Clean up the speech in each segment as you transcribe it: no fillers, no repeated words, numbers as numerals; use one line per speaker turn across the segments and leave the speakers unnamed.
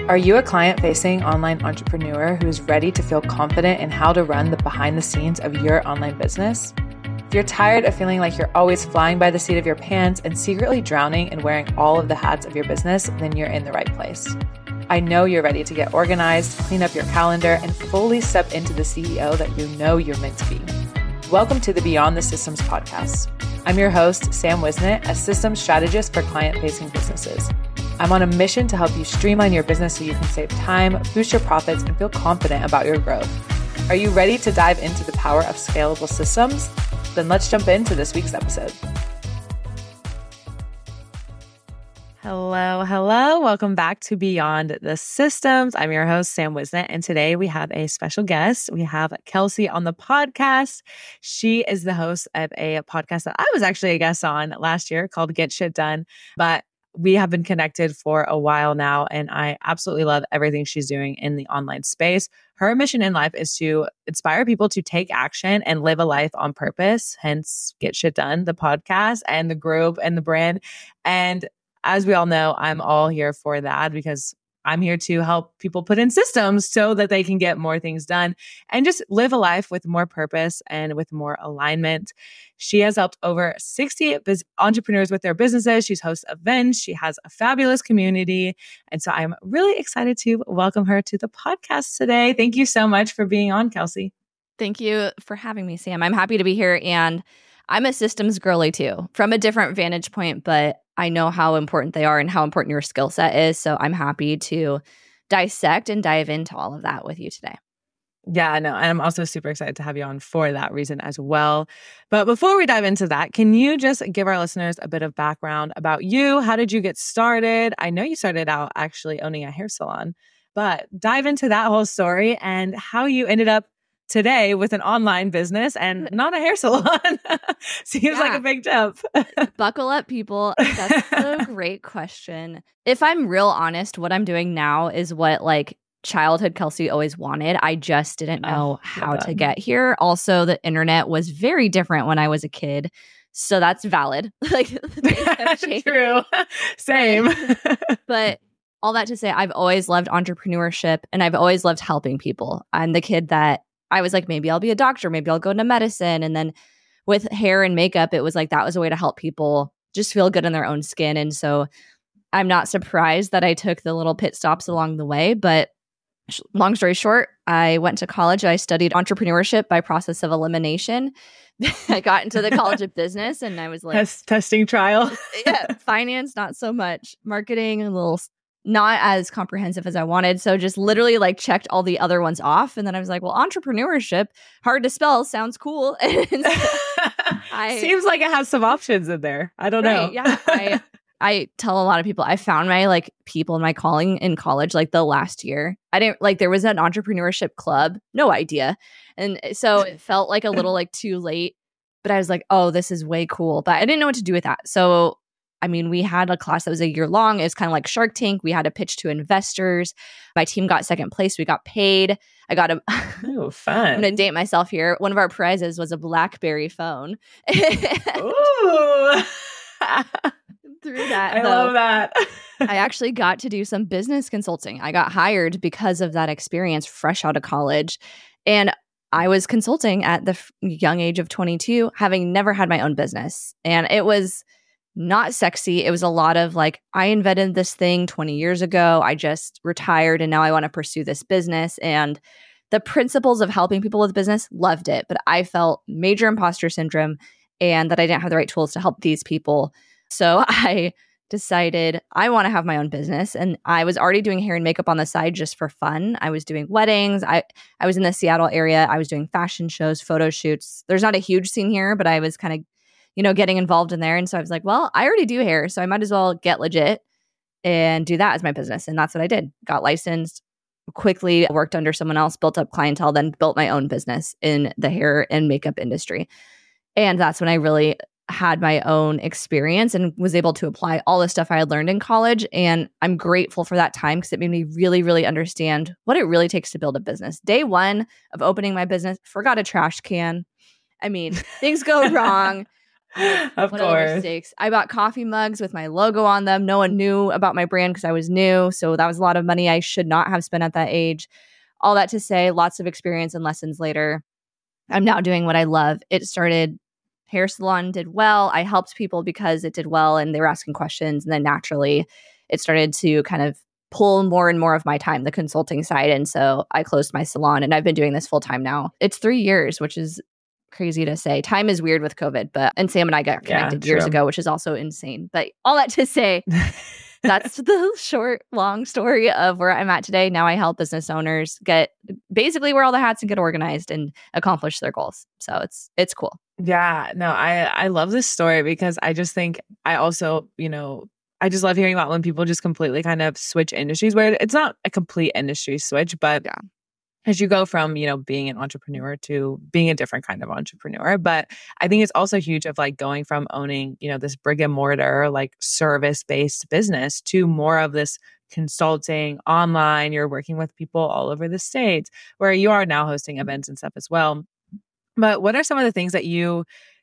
Are you a client-facing online entrepreneur who is ready to feel confident in how to run the behind the scenes of your online business? If you're tired of feeling like you're always flying by the seat of your pants and secretly drowning in wearing all of the hats of your business, then you're in the right place. I know you're ready to get organized, clean up your calendar, and fully step into the CEO that you know you're meant to be. Welcome to the Beyond the Systems podcast. I'm your host, Sam Wisnett, a systems strategist for client-facing businesses. I'm on a mission to help you streamline your business so you can save time, boost your profits, and feel confident about your growth. Are you ready to dive into the power of scalable systems? Then let's jump into this week's episode. Hello. Welcome back to Beyond the Systems. I'm your host, Sam Wisnett, and today we have a special guest. We have Kelsey on the podcast. She is the host of a podcast that I was actually a guest on last year called Get Shit Done, but we have been connected for a while now, and I absolutely love everything she's doing in the online space. Her mission in life is to inspire people to take action and live a life on purpose, hence Get Shit Done, the podcast and the group and the brand. And as we all know, I'm all here for that because I'm here to help people put in systems so that they can get more things done and just live a life with more purpose and with more alignment. She has helped over 60 entrepreneurs with their businesses. She's host of events. She has a fabulous community. And so I'm really excited to welcome her to the podcast today. Thank you so much for being on, Kelsey.
Thank you for having me, Sam. I'm happy to be here. And I'm a systems girly too, from a different vantage point, but I know how important they are and how important your skill set is. So I'm happy to dissect and dive into all of that with you today.
Yeah, no, and I'm also super excited to have you on for that reason as well. But before we dive into that, can you just give our listeners a bit of background about you? How did you get started? I know you started out actually owning a hair salon, but dive into that whole story and how you ended up today with an online business and not a hair salon. Seems like a big jump.
Buckle up, people. That's a great question. If I'm real honest, what I'm doing now is what childhood Kelsey always wanted. I just didn't know how to get here. Also, the internet was very different when I was a kid. So that's valid.
True. Same.
But all that to say, I've always loved entrepreneurship and I've always loved helping people. I'm the kid that I was like, maybe I'll be a doctor, maybe I'll go into medicine. And then with hair and makeup, it was like that was a way to help people just feel good in their own skin. And so I'm not surprised that I took the little pit stops along the way. But long story short, I went to college. I studied entrepreneurship by process of elimination. I got into the College of Business and I was like...
testing trial.
Yeah, finance, not so much. Marketing, a little... not as comprehensive as I wanted. So just literally checked all the other ones off. And then I was like, well, entrepreneurship, hard to spell, sounds cool. And so
seems like it has some options in there. I don't know.
Yeah. I tell a lot of people, I found my people in my calling in college, the last year. I didn't there was an entrepreneurship club, no idea. And so it felt a little too late, but I was like, oh, this is way cool. But I didn't know what to do with that. So we had a class that was a year long. It was kind of like Shark Tank. We had a pitch to investors. My team got second place. We got paid. I got a...
Oh, fun.
I'm going to date myself here. One of our prizes was a BlackBerry phone.
Ooh.
Through that,
I love that.
I actually got to do some business consulting. I got hired because of that experience fresh out of college. And I was consulting at the young age of 22, having never had my own business. And it was... not sexy. It was a lot of I invented this thing 20 years ago. I just retired and now I want to pursue this business. And the principles of helping people with business, loved it. But I felt major imposter syndrome and that I didn't have the right tools to help these people. So I decided I want to have my own business. And I was already doing hair and makeup on the side just for fun. I was doing weddings. I was in the Seattle area. I was doing fashion shows, photo shoots. There's not a huge scene here, but I was kind of getting involved in there. And so I was like, well, I already do hair, so I might as well get legit and do that as my business. And that's what I did. Got licensed, quickly worked under someone else, built up clientele, then built my own business in the hair and makeup industry. And that's when I really had my own experience and was able to apply all the stuff I had learned in college. And I'm grateful for that time because it made me really, really understand what it really takes to build a business. Day one of opening my business, forgot a trash can. Things go wrong.
Of
whatever
course.
mistakes. I bought coffee mugs with my logo on them. No one knew about my brand because I was new. So that was a lot of money I should not have spent at that age. All that to say, lots of experience and lessons later. I'm now doing what I love. It started, hair salon did well. I helped people because it did well and they were asking questions. And then naturally, it started to kind of pull more and more of my time, the consulting side. And so I closed my salon and I've been doing this full time now. It's 3 years, which is crazy to say. Time is weird with COVID, and Sam and I got connected years ago, which is also insane. But all that to say, that's the short, long story of where I'm at today. Now I help business owners get basically wear all the hats and get organized and accomplish their goals. So it's cool.
Yeah, no, I love this story because I just think I also, I just love hearing about when people just completely kind of switch industries where it's not a complete industry switch, but as you go from, being an entrepreneur to being a different kind of entrepreneur. But I think it's also huge of like going from owning, this brick and mortar, like service-based business to more of this consulting online. You're working with people all over the States where you are now hosting events and stuff as well. But what are some of the things that you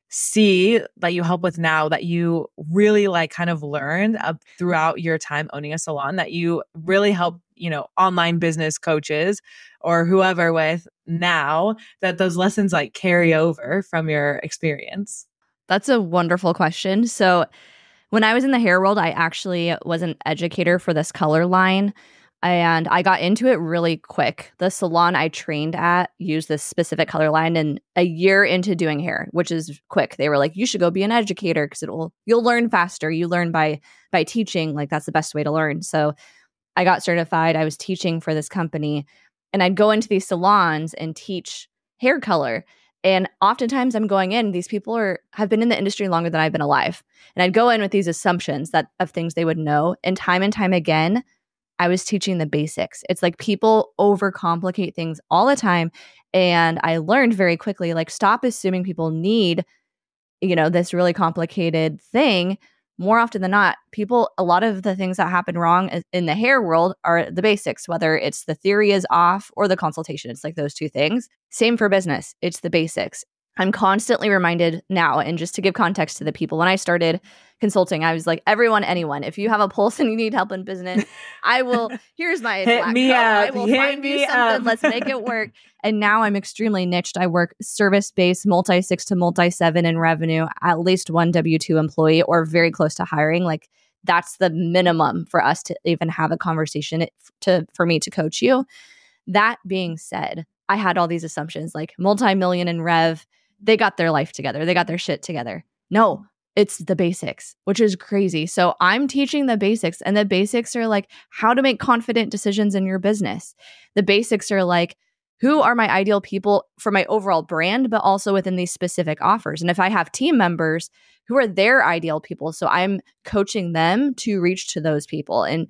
see that you help with now that you really like kind of learned throughout your time owning a salon that you really help, online business coaches or whoever with now that those lessons like carry over from your experience?
That's a wonderful question. So when I was in the hair world, I actually was an educator for this color line. And I got into it really quick. The salon I trained at used this specific color line, and a year into doing hair, which is quick, they were like, you should go be an educator because you'll learn faster. You learn by teaching, like that's the best way to learn. So I got certified. I was teaching for this company, and I'd go into these salons and teach hair color. And oftentimes I'm going in, these people have been in the industry longer than I've been alive. And I'd go in with these assumptions of things they would know. And time again, I was teaching the basics. It's like people overcomplicate things all the time. And I learned very quickly, like, stop assuming people need, this really complicated thing. More often than not, a lot of the things that happen wrong in the hair world are the basics, whether it's the theory is off or the consultation. It's like those two things. Same for business. It's the basics. I'm constantly reminded now, and just to give context to the people, when I started consulting, I was like, everyone, anyone, if you have a pulse and you need help in business, here's my
hit me up.
I will find you something. Let's make it work. And now I'm extremely niched. I work service-based, multi-6 to multi-7 in revenue, at least one W-2 employee or very close to hiring. Like that's the minimum for us to even have a conversation for me to coach you. That being said, I had all these assumptions like multi-million in rev. They got their life together. They got their shit together. No, it's the basics, which is crazy. So I'm teaching the basics, and the basics are like how to make confident decisions in your business. The basics are like, who are my ideal people for my overall brand, but also within these specific offers. And if I have team members, who are their ideal people? So I'm coaching them to reach to those people. And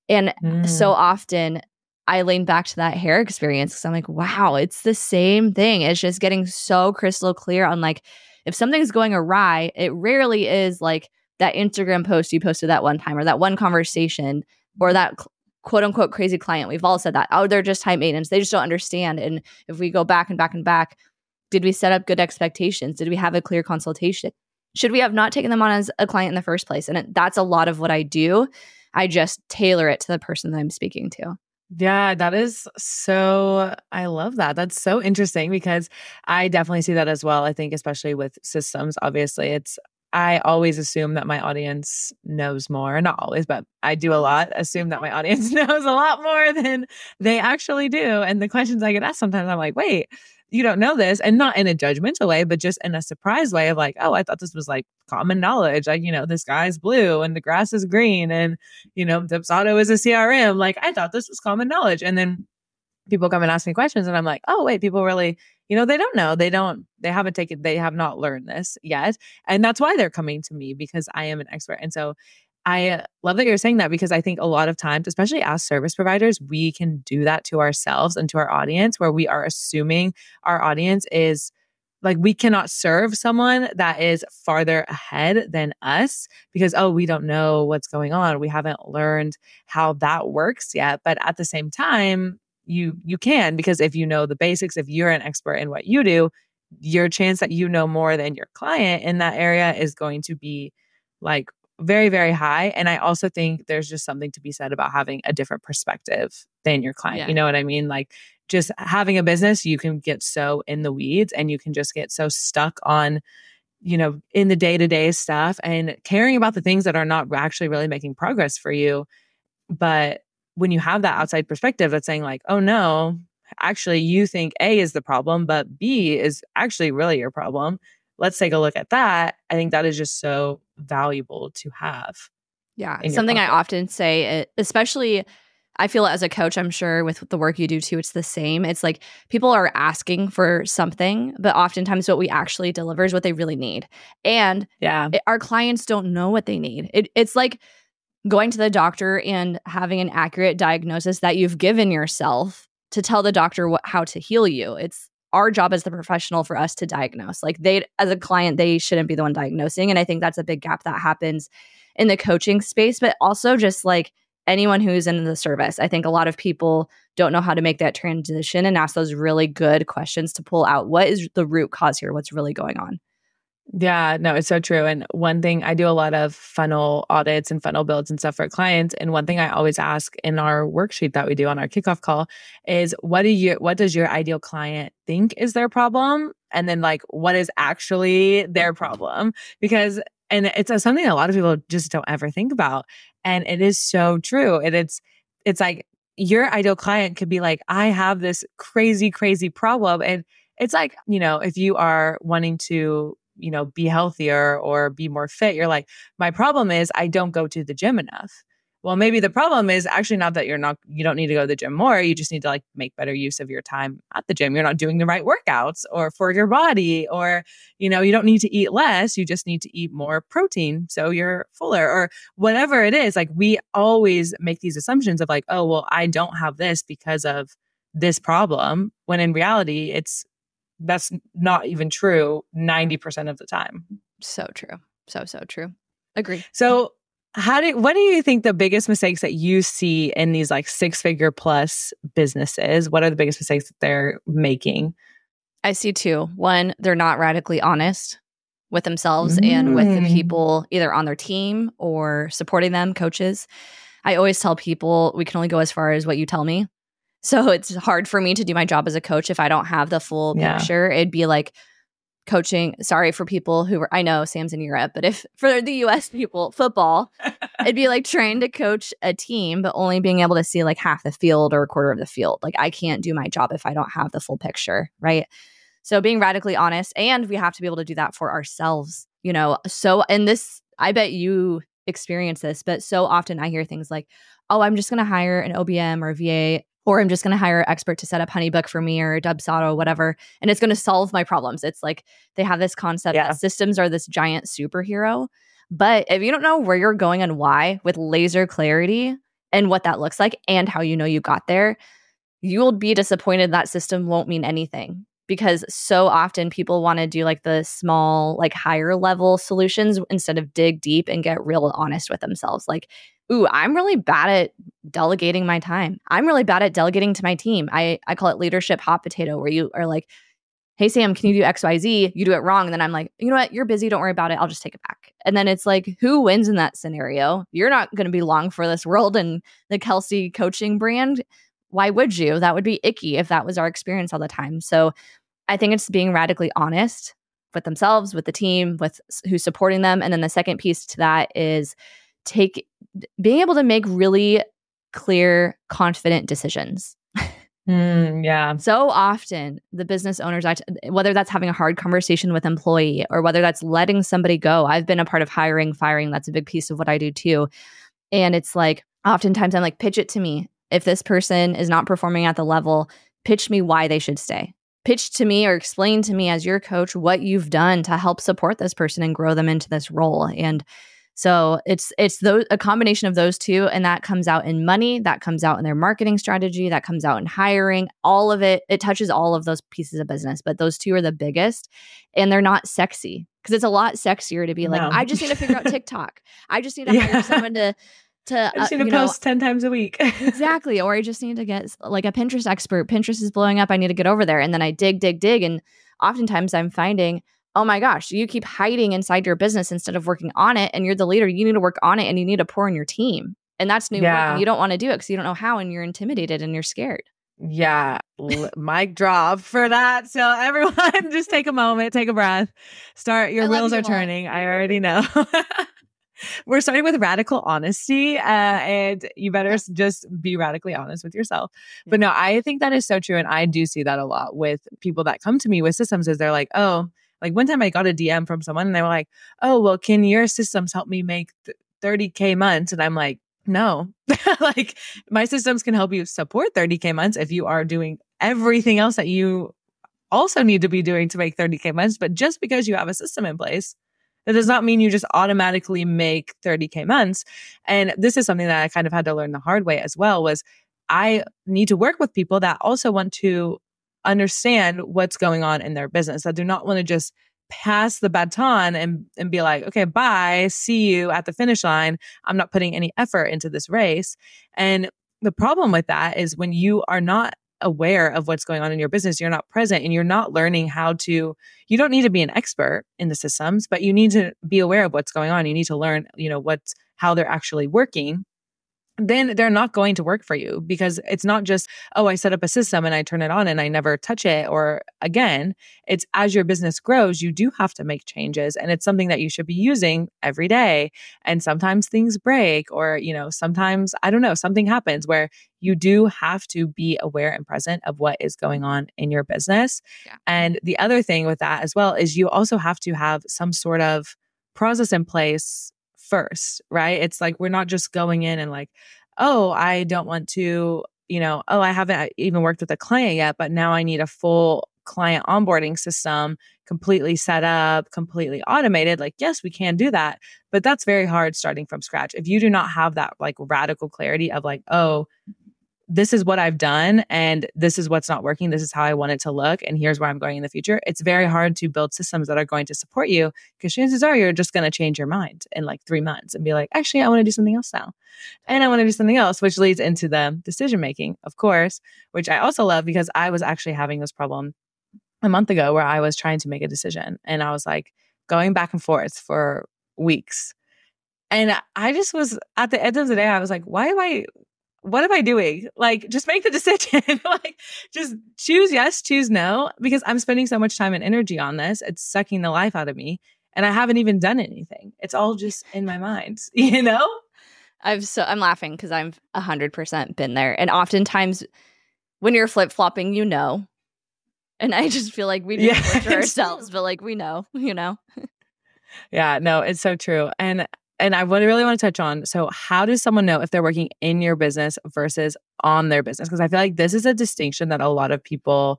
so often I lean back to that hair experience because I'm like, wow, it's the same thing. It's just getting so crystal clear on like, if something's going awry, it rarely is like that Instagram post you posted that one time or that one conversation or that quote unquote crazy client. We've all said that. Oh, they're just high maintenance. They just don't understand. And if we go back and back and back, did we set up good expectations? Did we have a clear consultation? Should we have not taken them on as a client in the first place? And that's a lot of what I do. I just tailor it to the person that I'm speaking to.
Yeah, that is so, I love that. That's so interesting because I definitely see that as well. I think especially with systems, obviously I always assume that my audience knows more. Not always, but I do a lot assume that my audience knows a lot more than they actually do. And the questions I get asked sometimes, I'm like, wait, you don't know this, and not in a judgmental way, but just in a surprise way of like, oh, I thought this was like common knowledge. Like, the sky's blue and the grass is green and, Dipsado is a CRM. Like, I thought this was common knowledge. And then people come and ask me questions and I'm like, oh, wait, people really, they don't know. They have not learned this yet. And that's why they're coming to me because I am an expert. And so I love that you're saying that because I think a lot of times, especially as service providers, we can do that to ourselves and to our audience where we are assuming our audience is like, we cannot serve someone that is farther ahead than us because, oh, we don't know what's going on. We haven't learned how that works yet. But at the same time, you can, because if you know the basics, if you're an expert in what you do, your chance that you know more than your client in that area is going to be like very, very high. And I also think there's just something to be said about having a different perspective than your client.
Yeah.
You know what I mean? Like just having a business, you can get so in the weeds and you can just get so stuck on, you know, in the day-to-day stuff and caring about the things that are not actually really making progress for you. But when you have that outside perspective that's saying like, oh no, actually you think A is the problem, but B is actually really your problem. Let's take a look at that. I think that is just so valuable to have.
Yeah. Something I often say, especially I feel as a coach, I'm sure with the work you do too, it's the same. It's like people are asking for something, but oftentimes what we actually deliver is what they really need. And our clients don't know what they need. It's like going to the doctor and having an accurate diagnosis that you've given yourself to tell the doctor how to heal you. It's our job as the professional for us to diagnose. Like as a client, they shouldn't be the one diagnosing. And I think that's a big gap that happens in the coaching space, but also just like anyone who's in the service. I think a lot of people don't know how to make that transition and ask those really good questions to pull out what is the root cause here, what's really going on.
Yeah, no, it's so true. And one thing, I do a lot of funnel audits and funnel builds and stuff for clients. And one thing I always ask in our worksheet that we do on our kickoff call is what does your ideal client think is their problem? And then like, what is actually their problem? Because, and it's something a lot of people just don't ever think about. And it is so true. And it's like your ideal client could be like, I have this crazy, crazy problem. And it's like, you know, if you are wanting to, you know, be healthier or be more fit, you're like, my problem is I don't go to the gym enough. Well, maybe the problem is actually not that you don't need to go to the gym more. You just need to like make better use of your time at the gym. You're not doing the right workouts or for your body, or, you know, you don't need to eat less. You just need to eat more protein so you're fuller or whatever it is. Like we always make these assumptions of like, oh, well, I don't have this because of this problem. When in reality, that's not even true 90% of the time.
So true. So true. Agree.
So what do you think the biggest mistakes that you see in these like 6-figure plus businesses? What are the biggest mistakes that they're making?
I see two. One, they're not radically honest with themselves and with the people either on their team or supporting them, coaches. I always tell people we can only go as far as what you tell me. So it's hard for me to do my job as a coach if I don't have the full picture. It'd be like coaching. Sorry for people I know Sam's in Europe, but if for the US people, football, it'd be like trying to coach a team, but only being able to see like half the field or a quarter of the field. Like I can't do my job if I don't have the full picture, right? So being radically honest, and we have to be able to do that for ourselves, you know? So, and this, I bet you experience this, but so often I hear things like, oh, I'm just going to hire an OBM or a VA, or I'm just going to hire an expert to set up HoneyBook for me or Dubsado or whatever, and it's going to solve my problems. It's like they have this concept that systems are this giant superhero. But if you don't know where you're going and why with laser clarity and what that looks like and how you know you got there, you will be disappointed that system won't mean anything. Because so often people want to do like the small, like higher level solutions instead of dig deep and get real honest with themselves. Like, ooh, I'm really bad at delegating my time. I'm really bad at delegating to my team. I call it leadership hot potato, where you are like, hey, Sam, can you do XYZ? You do it wrong. And then I'm like, you know what? You're busy. Don't worry about it. I'll just take it back. And then it's like, who wins in that scenario? You're not going to be long for this world and the Kelsey coaching brand. Why would you? That would be icky if that was our experience all the time. So I think it's being radically honest with themselves, with the team, with who's supporting them. And then the second piece to that is being able to make really clear, confident decisions. So often the business owners, whether that's having a hard conversation with employee or whether that's letting somebody go. I've been a part of hiring, firing. That's a big piece of what I do too. And it's like, oftentimes I'm like, pitch it to me. If this person is not performing at the level, pitch me why they should stay. Pitch to me or explain to me as your coach what you've done to help support this person and grow them into this role. And so it's a combination of those two, and that comes out in money, that comes out in their marketing strategy, that comes out in hiring, all of it. It touches all of those pieces of business, but those two are the biggest, and they're not sexy because it's a lot sexier to be like, I just need to figure out TikTok. I just need to hire someone to
I just need to post 10 times a week.
Exactly. Or I just need to get like a Pinterest expert. Pinterest is blowing up. I need to get over there. And then I dig. And oftentimes I'm finding, oh my gosh, you keep hiding inside your business instead of working on it. And you're the leader. You need to work on it and you need to pour in your team. And that's new work. And you don't want to do it because you don't know how and you're intimidated and you're scared.
Yeah. Mic drop for that. So everyone just take a moment, take a breath, your wheels are turning. I already know. We're starting with radical honesty, and you better just be radically honest with yourself. But no, I think that is so true. And I do see that a lot with people that come to me with systems is they're like, oh, like one time I got a DM from someone and they were like, oh, well, can your systems help me make 30K months? And I'm like, no, like my systems can help you support 30K months if you are doing everything else that you also need to be doing to make 30K months. But just because you have a system in place, that does not mean you just automatically make 30K months. And this is something that I kind of had to learn the hard way as well, was I need to work with people that also want to understand what's going on in their business, that do not want to just pass the baton and be like, okay, bye, see you at the finish line. I'm not putting any effort into this race. And the problem with that is when you are not aware of what's going on in your business, you're not present and you're not learning you don't need to be an expert in the systems, but you need to be aware of what's going on. You need to learn, how they're actually working. Then they're not going to work for you because it's not just, oh, I set up a system and I turn it on and I never touch it. Or again, it's as your business grows, you do have to make changes and it's something that you should be using every day. And sometimes things break or, sometimes, I don't know, something happens where you do have to be aware and present of what is going on in your business. Yeah. And the other thing with that as well is you also have to have some sort of process in place first, right? It's like, we're not just going in and like, oh, I don't want to, I haven't even worked with a client yet, but now I need a full client onboarding system completely set up, completely automated. Like, yes, we can do that, but that's very hard starting from scratch. If you do not have that like radical clarity of like, oh, this is what I've done and this is what's not working. This is how I want it to look. And here's where I'm going in the future. It's very hard to build systems that are going to support you because chances are you're just going to change your mind in like 3 months and be like, actually, I want to do something else now. And I want to do something else, which leads into the decision-making, of course, which I also love because I was actually having this problem a month ago where I was trying to make a decision and I was like going back and forth for weeks. And I just was at the end of the day, I was like, what am I doing? Like, just make the decision. Like, just choose yes, choose no, because I'm spending so much time and energy on this. It's sucking the life out of me. And I haven't even done anything. It's all just in my mind,
I'm laughing because I've 100% been there. And oftentimes when you're flip-flopping, and I just feel like we do it for ourselves, but like, we know.
Yeah, no, it's so true. And I really want to touch on, so how does someone know if they're working in your business versus on their business? Because I feel like this is a distinction that a lot of people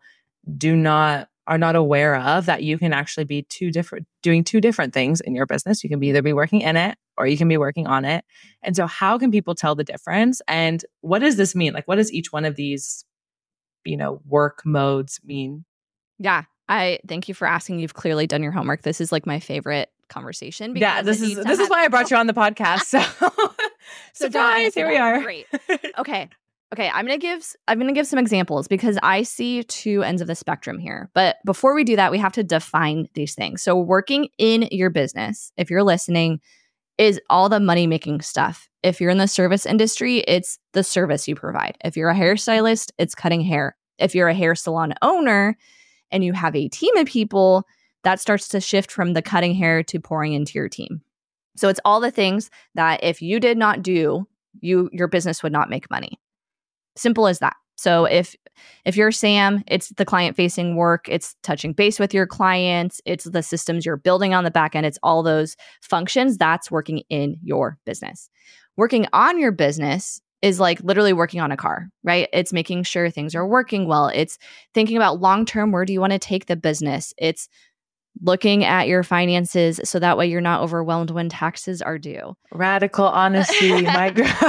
are not aware of, that you can actually be doing two different things in your business. You can either be working in it or you can be working on it. And so how can people tell the difference? And what does this mean? Like, what does each one of these, work modes mean?
Yeah. I thank you for asking. You've clearly done your homework. This is like my favorite conversation.
Yeah, this is why I brought you on the podcast. So, surprise, here we are.
Great. Okay. I'm gonna give some examples because I see two ends of the spectrum here. But before we do that, we have to define these things. So working in your business, if you're listening, is all the money making stuff. If you're in the service industry, it's the service you provide. If you're a hairstylist, it's cutting hair. If you're a hair salon owner and you have a team of people, that starts to shift from the cutting hair to pouring into your team. So it's all the things that if you did not do, your business would not make money. Simple as that. So if you're Sam, it's the client-facing work, it's touching base with your clients, it's the systems you're building on the back end, it's all those functions that's working in your business. Working on your business is like literally working on a car, right? It's making sure things are working well. It's thinking about long-term, where do you want to take the business? It's looking at your finances so that way you're not overwhelmed when taxes are due.
Radical honesty, my girl.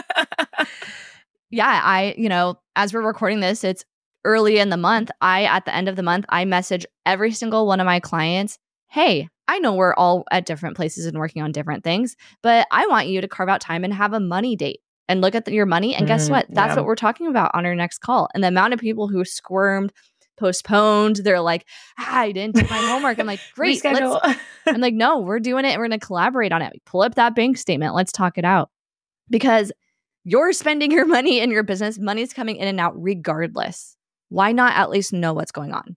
Yeah, as we're recording this, it's early in the month. At the end of the month, I message every single one of my clients, hey, I know we're all at different places and working on different things, but I want you to carve out time and have a money date and look at your money. And guess what? That's what we're talking about on our next call. And the amount of people who squirmed, postponed. They're like, I didn't do my homework. I'm like, great. I'm like, no, we're doing it. We're going to collaborate on it. Pull up that bank statement. Let's talk it out. Because you're spending your money in your business. Money's coming in and out regardless. Why not at least know what's going on?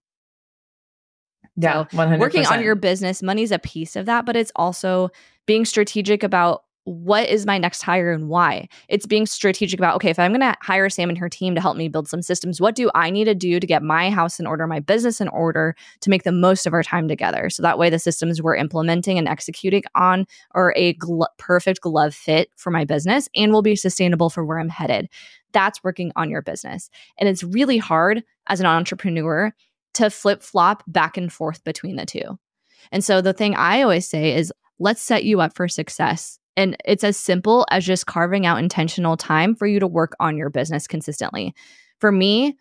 Yeah,
so
100%.
Working on your business, money's a piece of that, but it's also being strategic about what is my next hire and why. It's being strategic about, okay, if I'm going to hire Sam and her team to help me build some systems, what do I need to do to get my house in order, my business in order to make the most of our time together? So that way the systems we're implementing and executing on are a perfect glove fit for my business and will be sustainable for where I'm headed. That's working on your business. And it's really hard as an entrepreneur to flip-flop back and forth between the two. And so the thing I always say is, let's set you up for success. And it's as simple as just carving out intentional time for you to work on your business consistently. For me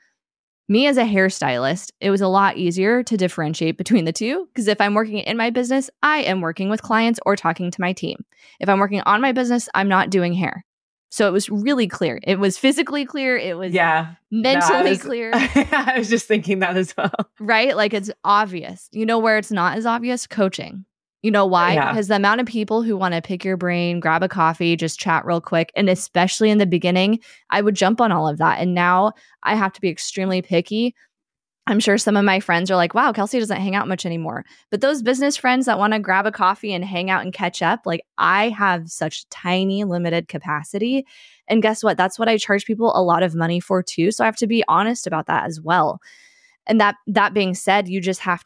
as a hairstylist, it was a lot easier to differentiate between the two because if I'm working in my business, I am working with clients or talking to my team. If I'm working on my business, I'm not doing hair. So it was really clear. It was physically clear. It was mentally clear.
I was just thinking that as well.
Right? Like it's obvious. You know where it's not as obvious? Coaching. You know why?
Yeah.
Because the amount of people who want to pick your brain, grab a coffee, just chat real quick. And especially in the beginning, I would jump on all of that. And now I have to be extremely picky. I'm sure some of my friends are like, wow, Kelsey doesn't hang out much anymore. But those business friends that want to grab a coffee and hang out and catch up, like I have such tiny, limited capacity. And guess what? That's what I charge people a lot of money for too. So I have to be honest about that as well. And that being said, you have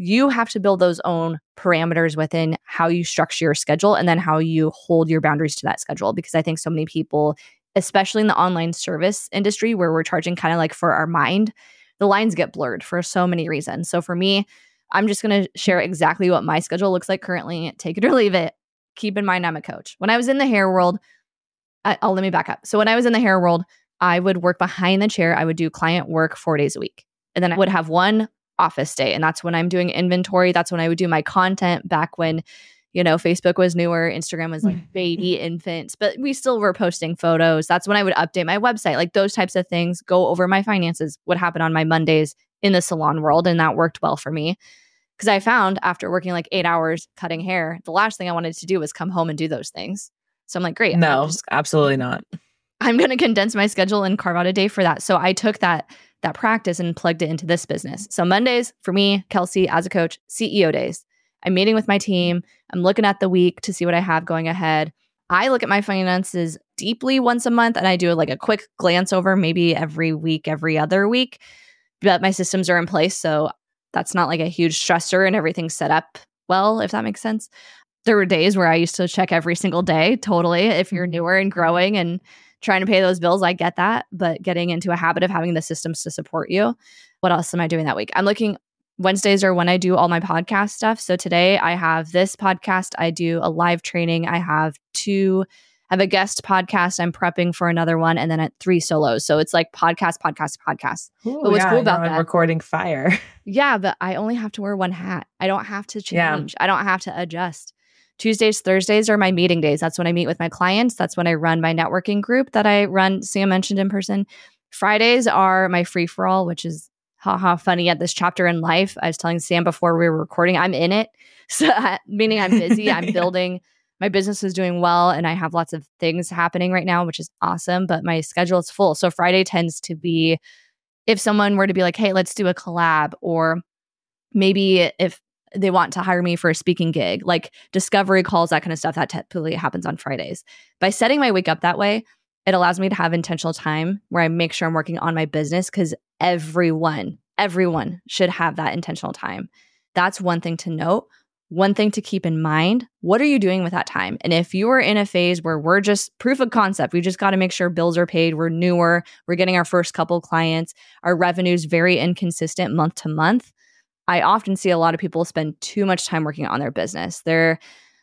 to build those own parameters within how you structure your schedule and then how you hold your boundaries to that schedule. Because I think so many people, especially in the online service industry where we're charging kind of like for our mind, the lines get blurred for so many reasons. So for me, I'm just going to share exactly what my schedule looks like currently. Take it or leave it. Keep in mind, I'm a coach. When I was in the hair world, let me back up. So when I was in the hair world, I would work behind the chair. I would do client work 4 days a week. And then I would have one office day. And that's when I'm doing inventory. That's when I would do my content back when, Facebook was newer. Instagram was like baby infants, but we still were posting photos. That's when I would update my website, like those types of things, go over my finances, what happened on my Mondays in the salon world. And that worked well for me because I found after working like 8 hours cutting hair, the last thing I wanted to do was come home and do those things. So I'm like, great.
No, absolutely not.
I'm going to condense my schedule and carve out a day for that. So I took that practice and plugged it into this business. So Mondays for me, Kelsey, as a coach, CEO days. I'm meeting with my team. I'm looking at the week to see what I have going ahead. I look at my finances deeply once a month and I do like a quick glance over maybe every week, every other week. But my systems are in place. So that's not like a huge stressor and everything's set up well, if that makes sense. There were days where I used to check every single day, totally. If you're newer and growing and trying to pay those bills, I get that. But getting into a habit of having the systems to support you. What else am I doing that week? I'm looking, Wednesdays are when I do all my podcast stuff. So today I have this podcast. I do a live training. I have a guest podcast. I'm prepping for another one. And then at 3 solos. So it's like podcast.
Ooh,
but what's cool about that?
Recording fire.
Yeah, but I only have to wear one hat. I don't have to change. I don't have to adjust. Tuesdays, Thursdays are my meeting days. That's when I meet with my clients. That's when I run my networking group that I run, Sam mentioned in person. Fridays are my free-for-all, which is funny at this chapter in life. I was telling Sam before we were recording, I'm in it. So meaning I'm busy, I'm building, my business is doing well, and I have lots of things happening right now, which is awesome, but my schedule is full. So Friday tends to be, if someone were to be like, hey, let's do a collab, or maybe if they want to hire me for a speaking gig, like discovery calls, that kind of stuff, that typically happens on Fridays. By setting my week up that way, it allows me to have intentional time where I make sure I'm working on my business because everyone should have that intentional time. That's one thing to note. One thing to keep in mind, what are you doing with that time? And if you are in a phase where we're just proof of concept, we just got to make sure bills are paid, we're newer, we're getting our first couple clients, our revenue is very inconsistent month to month, I often see a lot of people spend too much time working on their business. Their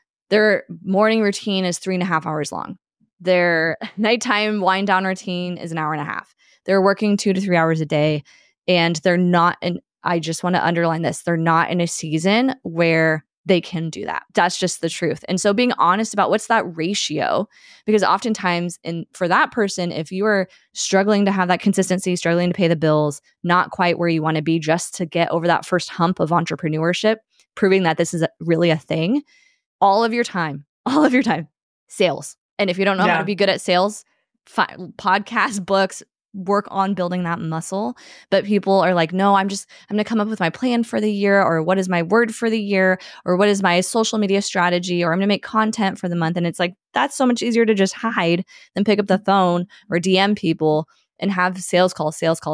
morning routine is 3.5 hours long. Their nighttime wind down routine is 1.5 hours. They're working 2 to 3 hours a day, and they're not, and I just want to underline this, they're not in a season where they can do that. That's just the truth. And so being honest about what's that ratio, because oftentimes for that person, if you are struggling to have that consistency, struggling to pay the bills, not quite where you want to be just to get over that first hump of entrepreneurship, proving that this is really a thing, all of your time, sales. And if you don't know how to be good at sales, podcast, books, work on building that muscle. But people are like, no, I'm going to come up with my plan for the year, or what is my word for the year, or what is my social media strategy, or I'm going to make content for the month. And it's like, that's so much easier to just hide than pick up the phone or DM people and have sales call.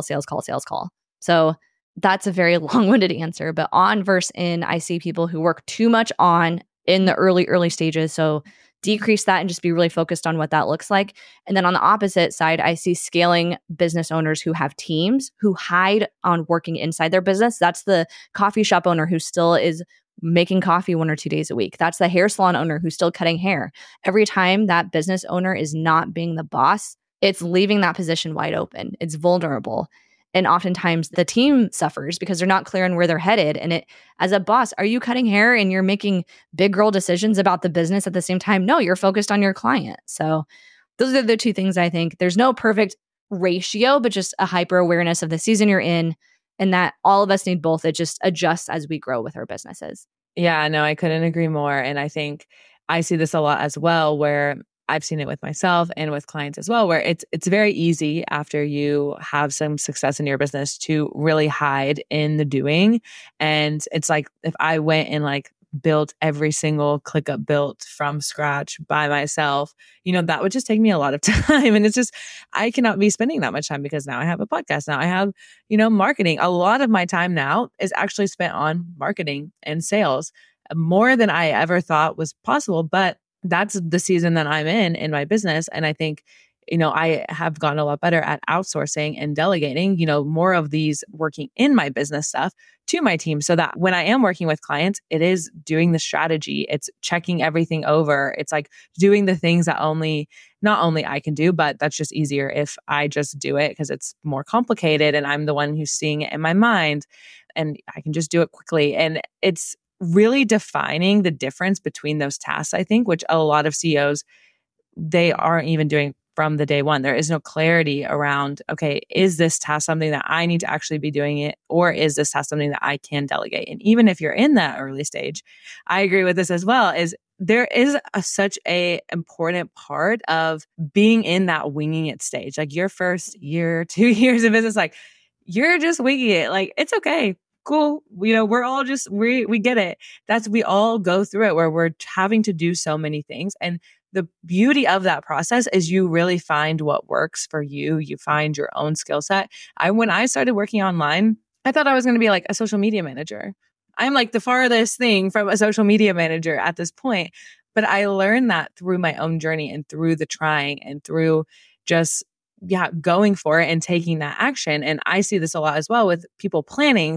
So that's a very long-winded answer. But on versus in, I see people who work too much on in the early stages. So decrease that and just be really focused on what that looks like. And then on the opposite side, I see scaling business owners who have teams who hide on working inside their business. That's the coffee shop owner who still is making coffee 1 or 2 days a week. That's the hair salon owner who's still cutting hair. Every time that business owner is not being the boss, it's leaving that position wide open. It's vulnerable. And oftentimes the team suffers because they're not clear on where they're headed. And as a boss, are you cutting hair and you're making big girl decisions about the business at the same time? No, you're focused on your client. So those are the 2 things I think. There's no perfect ratio, but just a hyper awareness of the season you're in, and that all of us need both. It just adjusts as we grow with our businesses.
Yeah, no, I couldn't agree more. And I think I see this a lot as well, where I've seen it with myself and with clients as well, where it's very easy after you have some success in your business to really hide in the doing. And it's like, if I went and like built every single ClickUp built from scratch by myself, that would just take me a lot of time. And it's just, I cannot be spending that much time because now I have a podcast. Now I have, marketing. A lot of my time now is actually spent on marketing and sales, more than I ever thought was possible. But that's the season that I'm in my business. And I think, I have gotten a lot better at outsourcing and delegating, more of these working in my business stuff to my team, so that when I am working with clients, it is doing the strategy. It's checking everything over. It's like doing the things that not only I can do, but that's just easier if I just do it, because it's more complicated and I'm the one who's seeing it in my mind and I can just do it quickly. And it's really defining the difference between those tasks, I think, which a lot of CEOs, they aren't even doing from the day one. There is no clarity around, okay, is this task something that I need to actually be doing it, or is this task something that I can delegate? And even if you're in that early stage, I agree with this as well, is there is such a important part of being in that winging it stage. Like your first year, 2 years of business, like you're just winging it. Like, it's okay. Cool. We're all just, we get it. We all go through it, where we're having to do so many things. And the beauty of that process is you really find what works for you. You find your own skill set. When I started working online, I thought I was going to be like a social media manager. I'm like the farthest thing from a social media manager at this point. But I learned that through my own journey and through the trying and through just going for it and taking that action. And I see this a lot as well with people planning.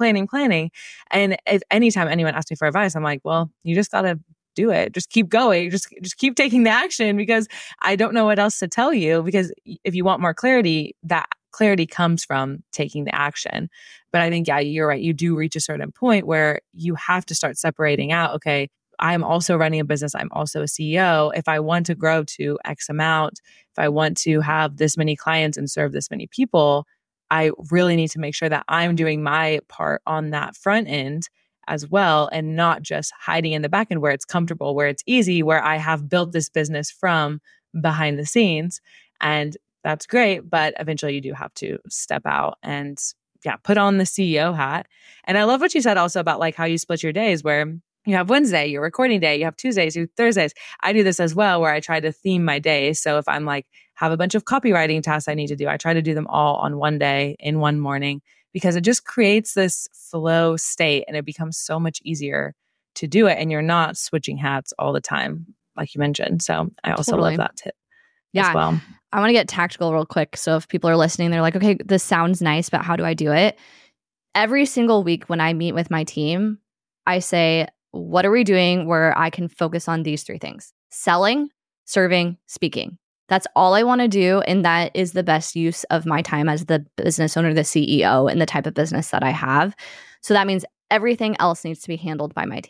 And if anytime anyone asks me for advice, I'm like, well, you just got to do it. Just keep going. Just keep taking the action, because I don't know what else to tell you. Because if you want more clarity, that clarity comes from taking the action. But I think, you're right. You do reach a certain point where you have to start separating out, okay, I'm also running a business. I'm also a CEO. If I want to grow to X amount, if I want to have this many clients and serve this many people, I really need to make sure that I'm doing my part on that front end as well, and not just hiding in the back end where it's comfortable, where it's easy, where I have built this business from behind the scenes. And that's great, but eventually you do have to step out and put on the CEO hat. And I love what you said also about like how you split your days, where you have Wednesday, your recording day, you have Tuesdays, you have Thursdays. I do this as well, where I try to theme my days. So if I'm like, have a bunch of copywriting tasks I need to do, I try to do them all on one day in one morning, because it just creates this flow state and it becomes so much easier to do it. And you're not switching hats all the time, like you mentioned. So I also love that tip as well.
I want to get tactical real quick. So if people are listening, they're like, okay, this sounds nice, but how do I do it? Every single week when I meet with my team, I say, what are we doing where I can focus on these 3 things? Selling, serving, speaking. That's all I want to do. And that is the best use of my time as the business owner, the CEO, and the type of business that I have. So that means everything else needs to be handled by my team.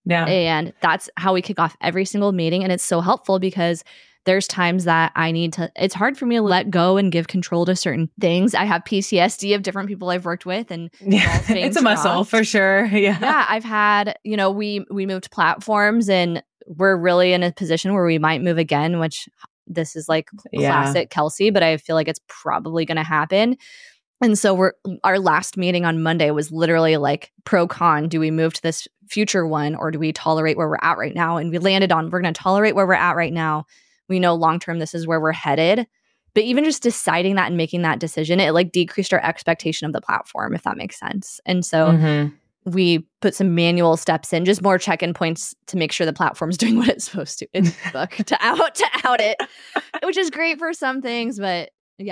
Yeah.
And that's how we kick off every single meeting. And it's so helpful because there's times that it's hard for me to let go and give control to certain things. I have PTSD of different people I've worked with, and
it's a muscle for sure. Yeah.
Yeah. I've had, we moved platforms, and we're really in a position where we might move again, which this is like classic Kelsey, but I feel like it's probably going to happen. And so our last meeting on Monday was literally like pro con. Do we move to this future one, or do we tolerate where we're at right now? And we landed on, we're going to tolerate where we're at right now. We know long-term, this is where we're headed. But even just deciding that and making that decision, it like decreased our expectation of the platform, if that makes sense. And so we put some manual steps in, just more check-in points to make sure the platform's doing what it's supposed to in the book to out it, which is great for some things, but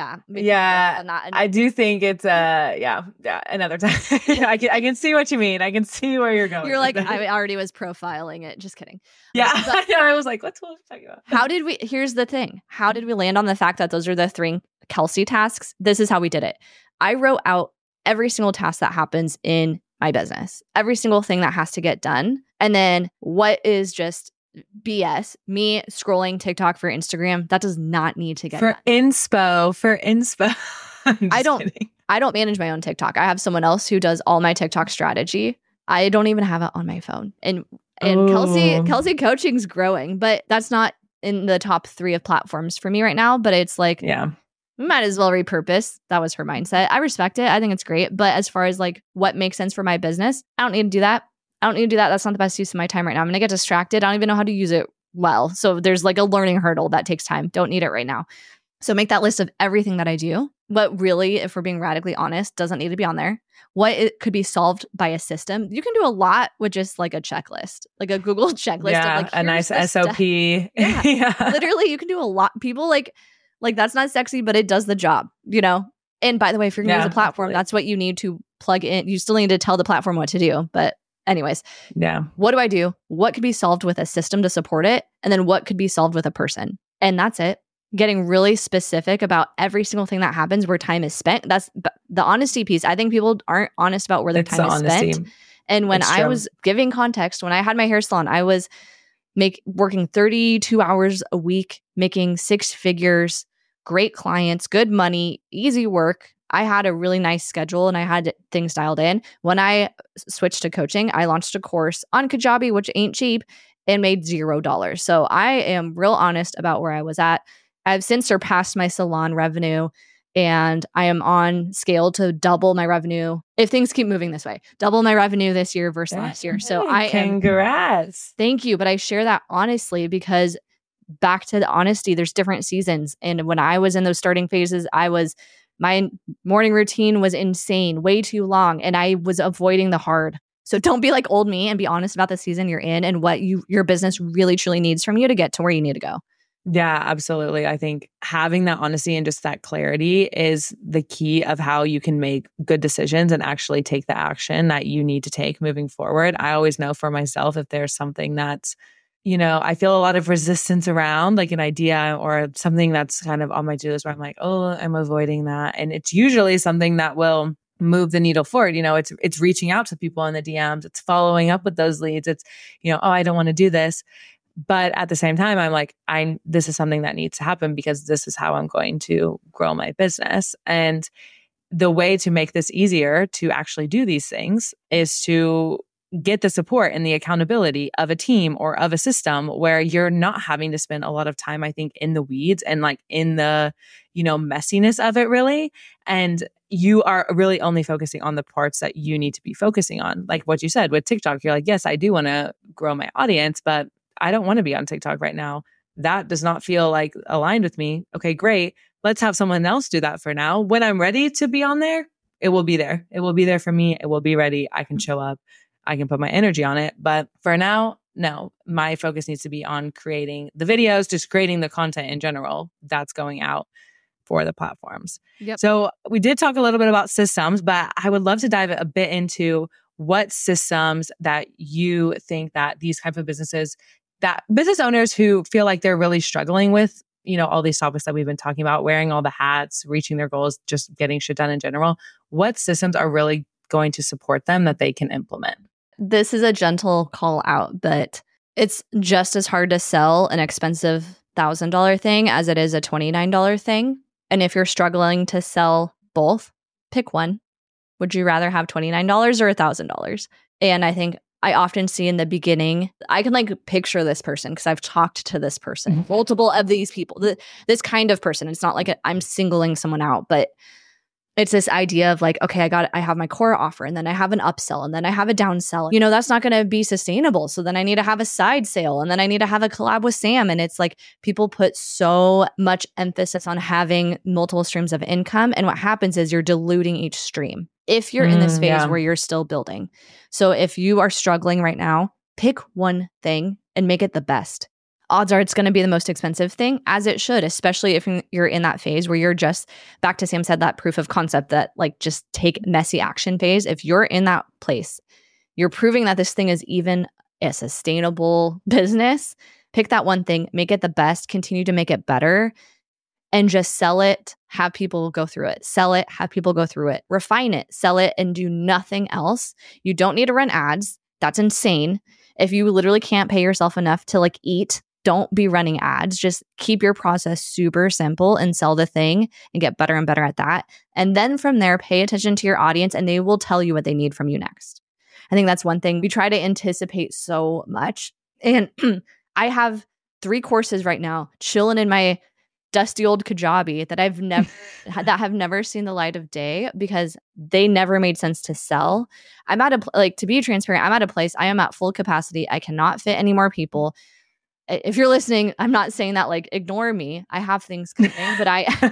I do think it's another time. I can see what you mean. I can see where you're going.
You're like, I already was profiling it. Just kidding.
Yeah. I was like, what's talking about?
Here's the thing. How did we land on the fact that those are the 3 Kelsey tasks? This is how we did it. I wrote out every single task that happens in my business, every single thing that has to get done. And then what is just BS, me scrolling TikTok for Instagram, that does not need to get
done. For inspo.
I don't manage my own TikTok. I have someone else who does all my TikTok strategy. I don't even have it on my phone. And Kelsey Coaching's growing, but that's not in the top 3 of platforms for me right now. But it's like, we might as well repurpose. That was her mindset. I respect it. I think it's great. But as far as like what makes sense for my business, I don't need to do that. That's not the best use of my time right now. I'm going to get distracted. I don't even know how to use it well. So there's like a learning hurdle that takes time. Don't need it right now. So make that list of everything that I do. But really, if we're being radically honest, doesn't need to be on there. What it could be solved by a system. You can do a lot with just like a checklist, like a Google checklist.
Yeah,
of like,
a nice SOP.
Yeah. Literally, you can do a lot. People like that's not sexy, but it does the job, And by the way, if you're going to use a platform, that's what you need to plug in. You still need to tell the platform what to do. But anyways, what do I do? What could be solved with a system to support it? And then what could be solved with a person? And that's it. Getting really specific about every single thing that happens where time is spent. That's the honesty piece. I think people aren't honest about where their time is spent. And when I was giving context, when I had my hair salon, I was working 32 hours a week, making 6 figures, great clients, good money, easy work. I had a really nice schedule and I had things dialed in. When I switched to coaching, I launched a course on Kajabi, which ain't cheap, and made $0. So I am real honest about where I was at. I've since surpassed my salon revenue, and I am on scale to double my revenue if things keep moving this way. Double my revenue this year versus last year. So
congrats.
Thank you. But I share that honestly because back to the honesty, there's different seasons. And when I was in those starting phases, my morning routine was insane, way too long, and I was avoiding the hard. So don't be like old me and be honest about the season you're in and what your business really truly needs from you to get to where you need to go.
Yeah, absolutely. I think having that honesty and just that clarity is the key of how you can make good decisions and actually take the action that you need to take moving forward. I always know for myself if there's something that's, I feel a lot of resistance around, like an idea or something that's kind of on my to-do list where I'm like, oh, I'm avoiding that. And it's usually something that will move the needle forward. It's reaching out to people in the DMs. It's following up with those leads. It's, I don't want to do this. But at the same time, I'm like, this is something that needs to happen because this is how I'm going to grow my business. And the way to make this easier to actually do these things is to get the support and the accountability of a team or of a system where you're not having to spend a lot of time, I think, in the weeds and like in the, messiness of it really. And you are really only focusing on the parts that you need to be focusing on. Like what you said with TikTok, you're like, yes, I do want to grow my audience, but I don't want to be on TikTok right now. That does not feel like aligned with me. Okay, great. Let's have someone else do that for now. When I'm ready to be on there, it will be there. It will be there for me. It will be ready. I can show up. I can put my energy on it. But for now, no, my focus needs to be on creating the videos, just creating the content in general that's going out for the platforms.
Yep.
So we did talk a little bit about systems, but I would love to dive a bit into what systems that you think that these type of businesses, that business owners who feel like they're really struggling with, all these topics that we've been talking about, wearing all the hats, reaching their goals, just getting shit done in general, what systems are really going to support them that they can implement?
this is a gentle call out, but it's just as hard to sell an expensive $1,000 thing as it is a $29 thing. And if you're struggling to sell both, pick one. Would you rather have $29 or $1,000? And I think I often see in the beginning, I can like picture this person because I've talked to this person, multiple of these people, this kind of person. It's not like I'm singling someone out, but it's this idea of like, okay, I have my core offer, and then I have an upsell, and then I have a downsell. You know, that's not going to be sustainable. So then I need to have a side sale, and then I need to have a collab with Sam. And it's like people put so much emphasis on having multiple streams of income. And what happens is you're diluting each stream if you're in this phase where you're still building. So if you are struggling right now, pick one thing and make it the best. Odds are it's going to be the most expensive thing, as it should, especially if you're in that phase where you're just, back to Sam said, that proof of concept, that like just take messy action phase. If you're in that place, you're proving that this thing is even a sustainable business. Pick that one thing, make it the best, continue to make it better, and just sell it, have people go through it. Sell it, have people go through it. Refine it, sell it, and do nothing else. You don't need to run ads. That's insane. If you literally can't pay yourself enough to like eat, don't be running ads. Just keep your process super simple and sell the thing and get better and better at that. And then from there, pay attention to your audience and they will tell you what they need from you next. I think that's one thing. We try to anticipate so much. And I have 3 courses right now chilling in my dusty old Kajabi that have never seen the light of day because they never made sense to sell. I'm at to be transparent, I'm at a place, I am at full capacity. I cannot fit any more people. If you're listening, I'm not saying that like ignore me. I have things coming, but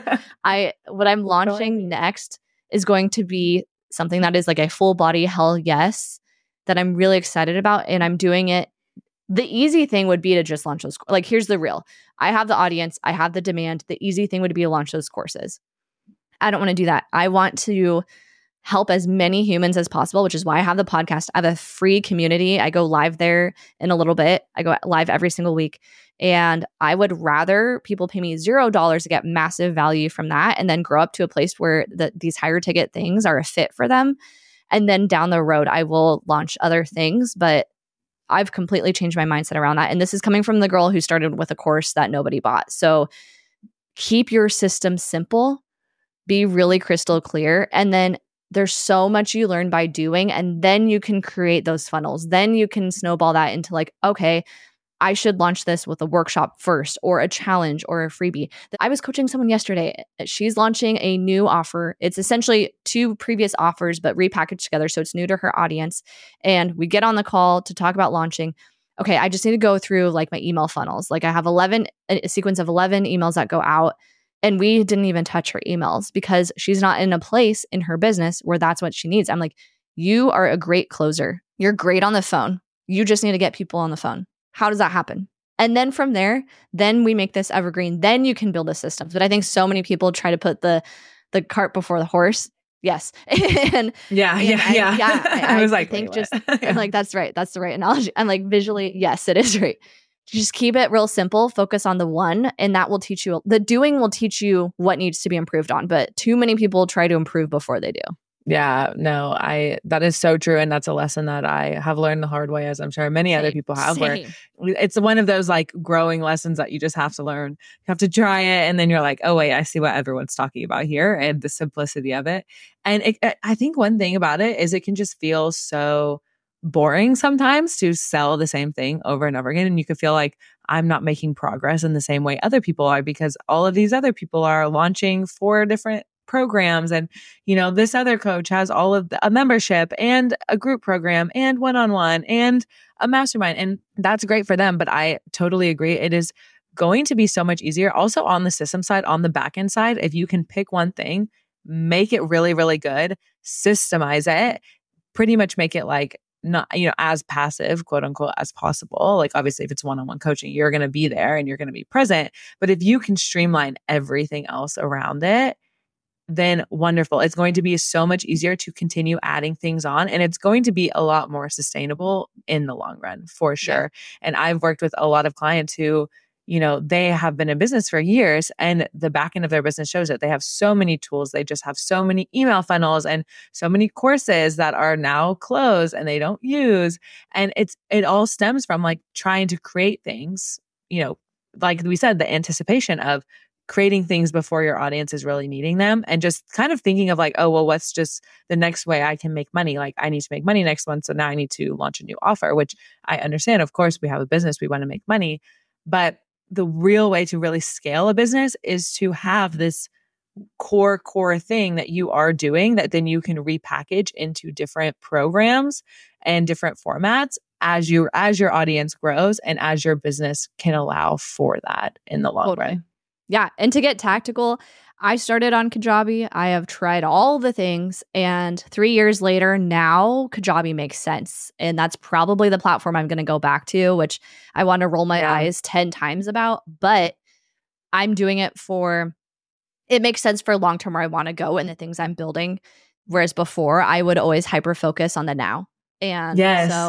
what I'm launching next is going to be something that is like a full body hell yes that I'm really excited about, and I'm doing it. The easy thing would be to just launch those. Like, here's the real. I have the audience. I have the demand. The easy thing would be to launch those courses. I don't want to do that. I want to help as many humans as possible, which is why I have the podcast. I have a free community. I go live there in a little bit. I go live every single week. And I would rather people pay me $0 to get massive value from that and then grow up to a place where these higher ticket things are a fit for them. And then down the road, I will launch other things. But I've completely changed my mindset around that. And this is coming from the girl who started with a course that nobody bought. So keep your system simple, be really crystal clear. And then there's so much you learn by doing. And then you can create those funnels. Then you can snowball that into like, okay, I should launch this with a workshop first or a challenge or a freebie. I was coaching someone yesterday. She's launching a new offer. It's essentially 2 previous offers, but repackaged together. So it's new to her audience. And we get on the call to talk about launching. Okay, I just need to go through like my email funnels. Like I have a sequence of 11 emails that go out. And we didn't even touch her emails because she's not in a place in her business where that's what she needs. I'm like, you are a great closer. You're great on the phone. You just need to get people on the phone. How does that happen? And then from there, then we make this evergreen. Then you can build a system. But I think so many people try to put the cart before the horse. Yes. I was like, I'm like, that's right. That's the right analogy. I'm like, visually, yes, it is right. Just keep it real simple. Focus on the one, and that will teach you. The doing will teach you what needs to be improved on. But too many people try to improve before they do.
Yeah, no, that is so true. And that's a lesson that I have learned the hard way, as I'm sure many other people have, where it's one of those like growing lessons that you just have to learn. You have to try it. And then you're like, oh, wait, I see what everyone's talking about here and the simplicity of it. And I think one thing about it is it can just feel so boring sometimes to sell the same thing over and over again. And you could feel like I'm not making progress in the same way other people are because all of these other people are launching 4 different programs. And, this other coach has all of a membership and a group program and one-on-one and a mastermind. And that's great for them. But I totally agree. It is going to be so much easier also on the system side, on the back end side. If you can pick one thing, make it really, really good, systemize it, pretty much make it like not, as passive, quote unquote, as possible. Like obviously if it's one-on-one coaching, you're going to be there and you're going to be present. But if you can streamline everything else around it, then wonderful. It's going to be so much easier to continue adding things on, and it's going to be a lot more sustainable in the long run for sure. Yeah. And I've worked with a lot of clients who, they have been in business for years, and the back end of their business shows it. They have so many tools. They just have so many email funnels and so many courses that are now closed and they don't use. And it all stems from like trying to create things, like we said, the anticipation of creating things before your audience is really needing them, and just kind of thinking of like, oh, well, what's just the next way I can make money? Like I need to make money next month. So now I need to launch a new offer, which I understand. Of course, we have a business, we want to make money, but the real way to really scale a business is to have this core thing that you are doing that then you can repackage into different programs and different formats as your audience grows and as your business can allow for that in the long run.
Yeah. And to get tactical, I started on Kajabi. I have tried all the things. And 3 years later, now Kajabi makes sense. And that's probably the platform I'm going to go back to, which I want to roll my eyes 10 times about. But I'm doing it it makes sense for long term where I want to go and the things I'm building. Whereas before, I would always hyper focus on the now. And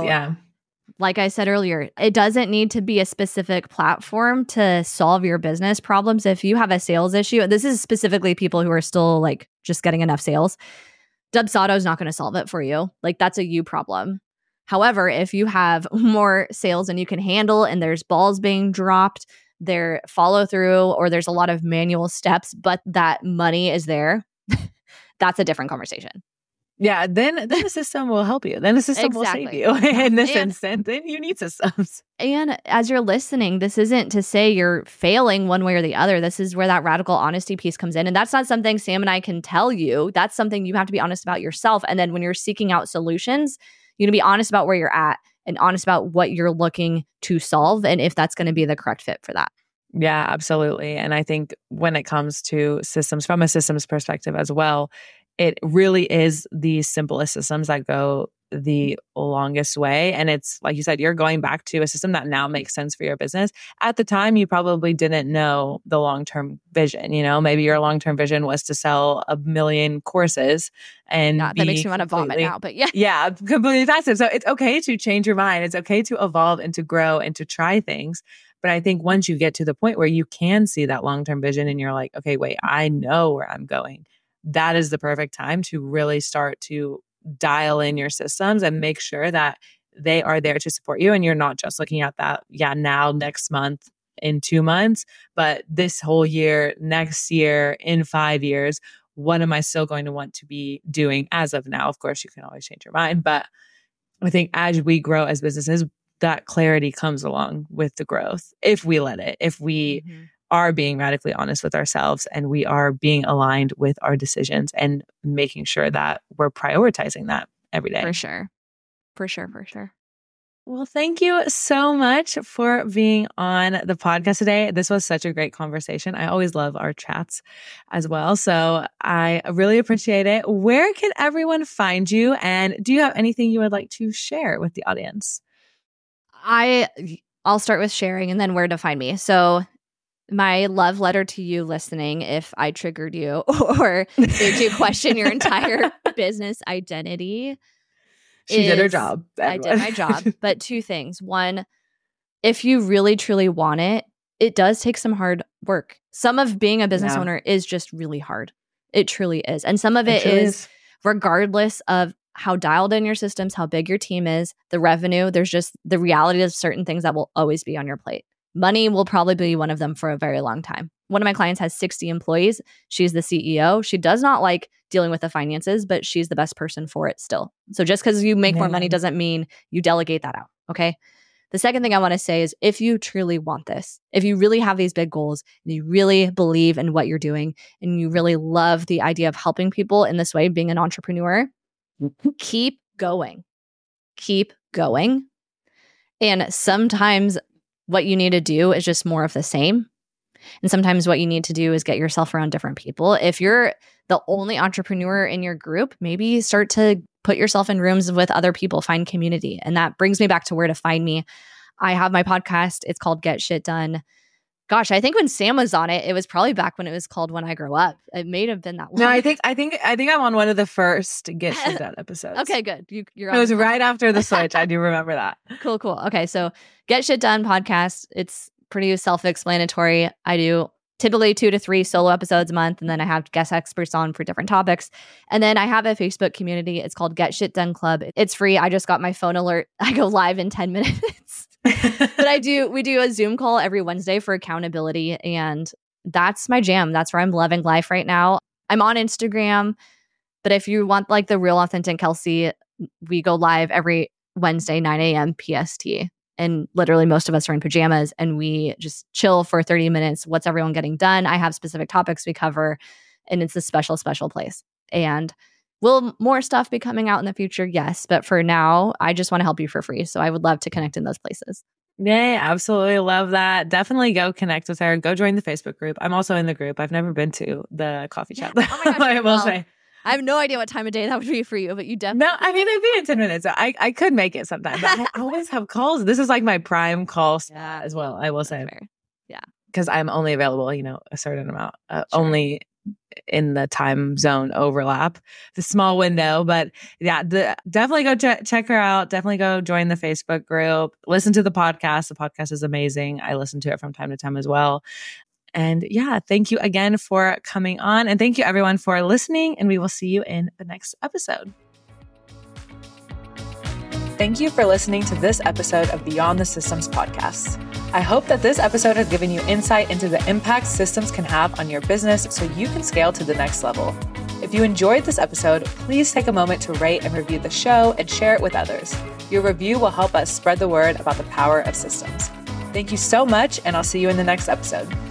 like I said earlier, it doesn't need to be a specific platform to solve your business problems. If you have a sales issue, this is specifically people who are still like just getting enough sales. Dubsado is not going to solve it for you. Like that's a you problem. However, if you have more sales and you can handle and there's balls being dropped, there follow through, or there's a lot of manual steps, but that money is there, that's a different conversation.
Yeah, then the system will help you. Then the system will save you in this instant. Then you need systems.
And as you're listening, this isn't to say you're failing one way or the other. This is where that radical honesty piece comes in. And that's not something Sam and I can tell you. That's something you have to be honest about yourself. And then when you're seeking out solutions, you need to be honest about where you're at and honest about what you're looking to solve and if that's going to be the correct fit for that.
Yeah, absolutely. And I think when it comes to systems, from a systems perspective as well, it really is the simplest systems that go the longest way. And it's like you said, you're going back to a system that now makes sense for your business. At the time, you probably didn't know the long-term vision. Maybe your long-term vision was to sell 1 million courses and
that makes me want to vomit now, but yeah.
Yeah, completely passive. So it's okay to change your mind. It's okay to evolve and to grow and to try things. But I think once you get to the point where you can see that long-term vision and you're like, okay, wait, I know where I'm going. That is the perfect time to really start to dial in your systems and make sure that they are there to support you. And you're not just looking at that, now, next month, in 2 months, but this whole year, next year, in 5 years, what am I still going to want to be doing as of now? Of course, you can always change your mind. But I think as we grow as businesses, that clarity comes along with the growth if we let it, if we are being radically honest with ourselves and we are being aligned with our decisions and making sure that we're prioritizing that every day.
For sure.
Well, thank you so much for being on the podcast today. This was such a great conversation. I always love our chats as well. So I really appreciate it. Where can everyone find you? And do you have anything you would like to share with the audience?
I'll start with sharing and then where to find me. So my love letter to you listening, if I triggered you or made you question your entire business identity.
She did her job.
I did my job. But 2 things. 1, if you really, truly want it, it does take some hard work. Some of being a business owner is just really hard. It truly is. And some of it is regardless of how dialed in your systems, how big your team is, the revenue, there's just the reality of certain things that will always be on your plate. Money will probably be one of them for a very long time. One of my clients has 60 employees. She's the CEO. She does not like dealing with the finances, but she's the best person for it still. So just because you make more money doesn't mean you delegate that out. Okay. The second thing I want to say is if you truly want this, if you really have these big goals and you really believe in what you're doing and you really love the idea of helping people in this way, being an entrepreneur, keep going. Keep going. And sometimes what you need to do is just more of the same. And sometimes what you need to do is get yourself around different people. If you're the only entrepreneur in your group, maybe start to put yourself in rooms with other people, find community. And that brings me back to where to find me. I have my podcast. It's called Get Shit Done. Gosh, I think when Sam was on it, it was probably back when it was called When I Grow Up. It may have been that long.
No, I think I'm on one of the first Get Shit Done episodes.
Okay, good. You're on.
It was right after the switch. I do remember that.
Cool. Okay, so Get Shit Done podcast. It's pretty self-explanatory. I do typically 2 to 3 solo episodes a month, and then I have guest experts on for different topics. And then I have a Facebook community. It's called Get Shit Done Club. It's free. I just got my phone alert. I go live in 10 minutes. But we do a Zoom call every Wednesday for accountability, and that's my jam. That's where I'm loving life right now. I'm on Instagram, but if you want like the real authentic Kelsey, we go live every Wednesday, 9 a.m. PST. And literally most of us are in pajamas and we just chill for 30 minutes. What's everyone getting done? I have specific topics we cover, and it's a special, special place. And will more stuff be coming out in the future? Yes. But for now, I just want to help you for free. So I would love to connect in those places.
Yay, absolutely love that. Definitely go connect with her. Go join the Facebook group. I'm also in the group. I've never been to the coffee chat.
Oh my gosh,
I will say.
I have no idea what time of day that would be for you, but you definitely...
No, I mean, it'd be in 10 minutes. So I could make it sometime, but I always have calls. This is like my prime call as well, I will say.
Fair. Yeah.
Because I'm only available, a certain amount, only in the time zone overlap, the small window. But yeah, definitely go check her out. Definitely go join the Facebook group. Listen to the podcast. The podcast is amazing. I listen to it from time to time as well. And yeah, thank you again for coming on. And thank you everyone for listening. And we will see you in the next episode. Thank you for listening to this episode of Beyond the Systems podcast. I hope that this episode has given you insight into the impact systems can have on your business so you can scale to the next level. If you enjoyed this episode, please take a moment to rate and review the show and share it with others. Your review will help us spread the word about the power of systems. Thank you so much, and I'll see you in the next episode.